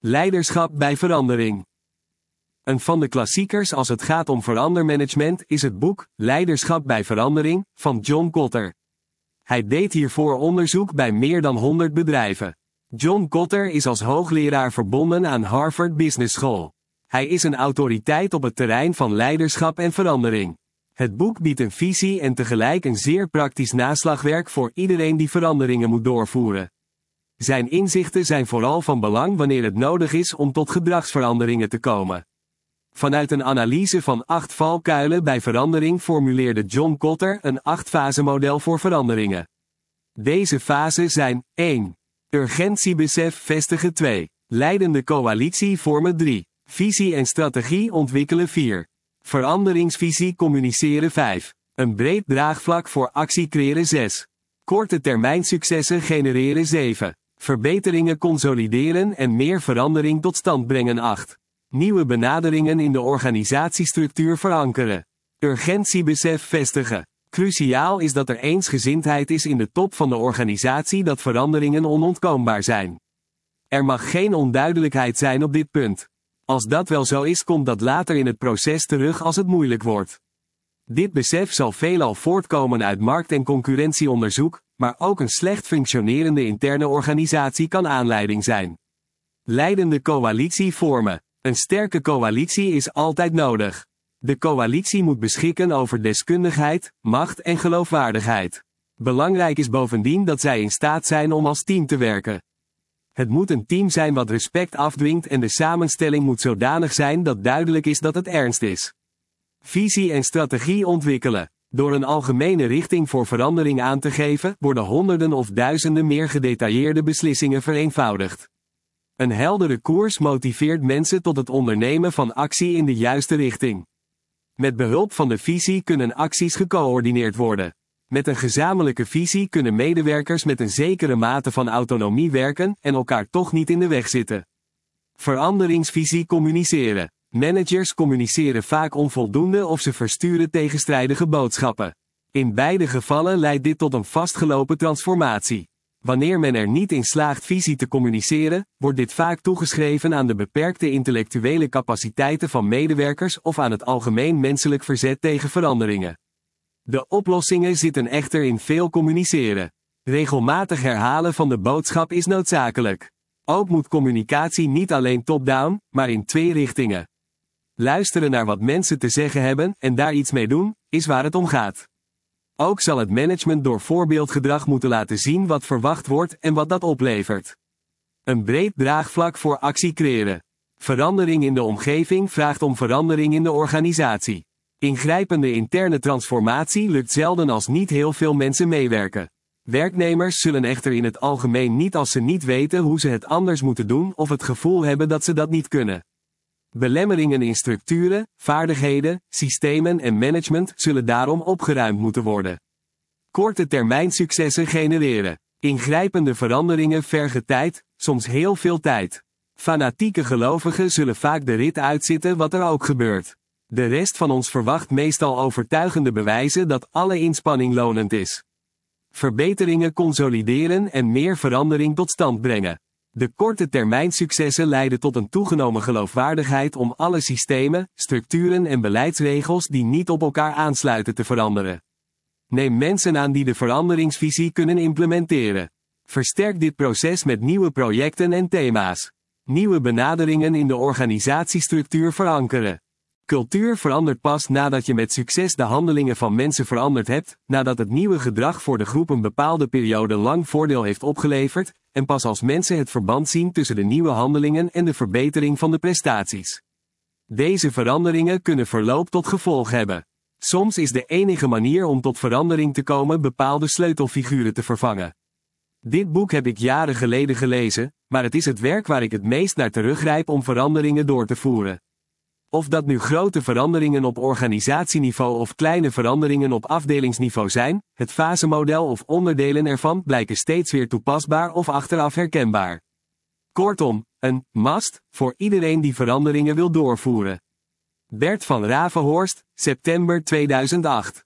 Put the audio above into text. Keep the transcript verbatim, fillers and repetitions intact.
Leiderschap bij verandering. Een van de klassiekers als het gaat om verandermanagement is het boek Leiderschap bij verandering van John Kotter. Hij deed hiervoor onderzoek bij meer dan honderd bedrijven. John Kotter is als hoogleraar verbonden aan Harvard Business School. Hij is een autoriteit op het terrein van leiderschap en verandering. Het boek biedt een visie en tegelijk een zeer praktisch naslagwerk voor iedereen die veranderingen moet doorvoeren. Zijn inzichten zijn vooral van belang wanneer het nodig is om tot gedragsveranderingen te komen. Vanuit een analyse van acht valkuilen bij verandering formuleerde John Kotter een acht-fase-model voor veranderingen. Deze fasen zijn: één. Urgentiebesef vestigen twee. Leidende coalitie vormen drie. Visie en strategie ontwikkelen vier. Veranderingsvisie communiceren vijf. Een breed draagvlak voor actie creëren zes. Korte termijn successen genereren zeven. Verbeteringen consolideren en meer verandering tot stand brengen acht. Nieuwe benaderingen in de organisatiestructuur verankeren. Urgentiebesef vestigen. Cruciaal is dat er eensgezindheid is in de top van de organisatie dat veranderingen onontkoombaar zijn. Er mag geen onduidelijkheid zijn op dit punt. Als dat wel zo is, komt dat later in het proces terug als het moeilijk wordt. Dit besef zal veelal voortkomen uit markt- en concurrentieonderzoek, maar ook een slecht functionerende interne organisatie kan aanleiding zijn. Leidende coalitie vormen. Een sterke coalitie is altijd nodig. De coalitie moet beschikken over deskundigheid, macht en geloofwaardigheid. Belangrijk is bovendien dat zij in staat zijn om als team te werken. Het moet een team zijn wat respect afdwingt en de samenstelling moet zodanig zijn dat duidelijk is dat het ernst is. Visie en strategie ontwikkelen. Door een algemene richting voor verandering aan te geven, worden honderden of duizenden meer gedetailleerde beslissingen vereenvoudigd. Een heldere koers motiveert mensen tot het ondernemen van actie in de juiste richting. Met behulp van de visie kunnen acties gecoördineerd worden. Met een gezamenlijke visie kunnen medewerkers met een zekere mate van autonomie werken en elkaar toch niet in de weg zitten. Veranderingsvisie communiceren. Managers communiceren vaak onvoldoende of ze versturen tegenstrijdige boodschappen. In beide gevallen leidt dit tot een vastgelopen transformatie. Wanneer men er niet in slaagt visie te communiceren, wordt dit vaak toegeschreven aan de beperkte intellectuele capaciteiten van medewerkers of aan het algemeen menselijk verzet tegen veranderingen. De oplossingen zitten echter in veel communiceren. Regelmatig herhalen van de boodschap is noodzakelijk. Ook moet communicatie niet alleen top-down, maar in twee richtingen. Luisteren naar wat mensen te zeggen hebben en daar iets mee doen, is waar het om gaat. Ook zal het management door voorbeeldgedrag moeten laten zien wat verwacht wordt en wat dat oplevert. Een breed draagvlak voor actie creëren. Verandering in de omgeving vraagt om verandering in de organisatie. Ingrijpende interne transformatie lukt zelden als niet heel veel mensen meewerken. Werknemers zullen echter in het algemeen niet als ze niet weten hoe ze het anders moeten doen of het gevoel hebben dat ze dat niet kunnen. Belemmeringen in structuren, vaardigheden, systemen en management zullen daarom opgeruimd moeten worden. Korte termijn successen genereren. Ingrijpende veranderingen vergen tijd, soms heel veel tijd. Fanatieke gelovigen zullen vaak de rit uitzitten wat er ook gebeurt. De rest van ons verwacht meestal overtuigende bewijzen dat alle inspanning lonend is. Verbeteringen consolideren en meer verandering tot stand brengen. De korte termijn successen leiden tot een toegenomen geloofwaardigheid om alle systemen, structuren en beleidsregels die niet op elkaar aansluiten te veranderen. Neem mensen aan die de veranderingsvisie kunnen implementeren. Versterk dit proces met nieuwe projecten en thema's. Nieuwe benaderingen in de organisatiestructuur verankeren. Cultuur verandert pas nadat je met succes de handelingen van mensen veranderd hebt, nadat het nieuwe gedrag voor de groep een bepaalde periode lang voordeel heeft opgeleverd, en pas als mensen het verband zien tussen de nieuwe handelingen en de verbetering van de prestaties. Deze veranderingen kunnen verloop tot gevolg hebben. Soms is de enige manier om tot verandering te komen bepaalde sleutelfiguren te vervangen. Dit boek heb ik jaren geleden gelezen, maar het is het werk waar ik het meest naar teruggrijp om veranderingen door te voeren. Of dat nu grote veranderingen op organisatieniveau of kleine veranderingen op afdelingsniveau zijn, het fasemodel of onderdelen ervan blijken steeds weer toepasbaar of achteraf herkenbaar. Kortom, een must voor iedereen die veranderingen wil doorvoeren. Bert van Ravenhorst, september tweeduizend acht.